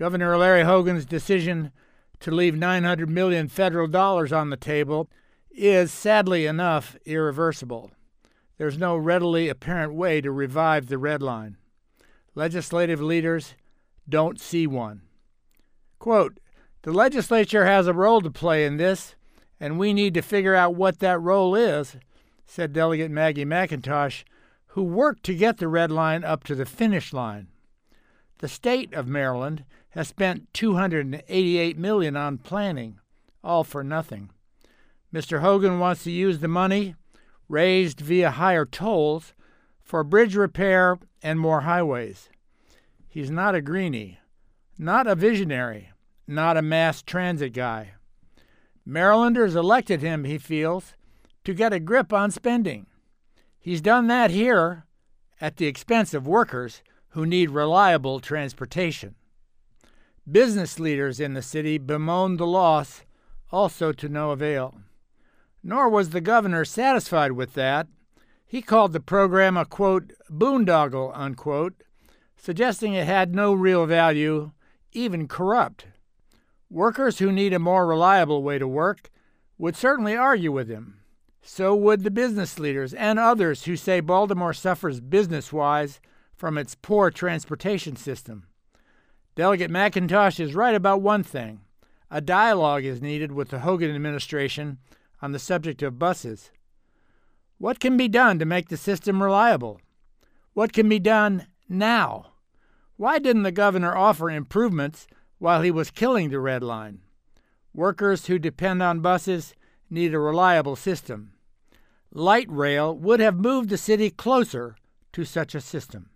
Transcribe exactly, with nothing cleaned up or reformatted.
Governor Larry Hogan's decision to leave nine hundred million dollars federal dollars on the table is, sadly enough, irreversible. There's no readily apparent way to revive the red line. Legislative leaders don't see one. Quote, "The legislature has a role to play in this, and we need to figure out what that role is," said Delegate Maggie McIntosh, who worked to get the red line up to the finish line. The state of Maryland has spent two hundred eighty-eight million dollars on planning, all for nothing. Mister Hogan wants to use the money, raised via higher tolls, for bridge repair and more highways. He's not a greenie, not a visionary, not a mass transit guy. Marylanders elected him, he feels, to get a grip on spending. He's done that here at the expense of workers who need reliable transportation. Business leaders in the city bemoaned the loss, also to no avail. Nor was the governor satisfied with that. He called the program a, quote, boondoggle, unquote, suggesting it had no real value, even corrupt. Workers who need a more reliable way to work would certainly argue with him. So would the business leaders and others who say Baltimore suffers business-wise from its poor transportation system. Delegate McIntosh is right about one thing. A dialogue is needed with the Hogan administration on the subject of buses. What can be done to make the system reliable? What can be done now? Why didn't the governor offer improvements while he was killing the red line? Workers who depend on buses need a reliable system. Light rail would have moved the city closer to such a system.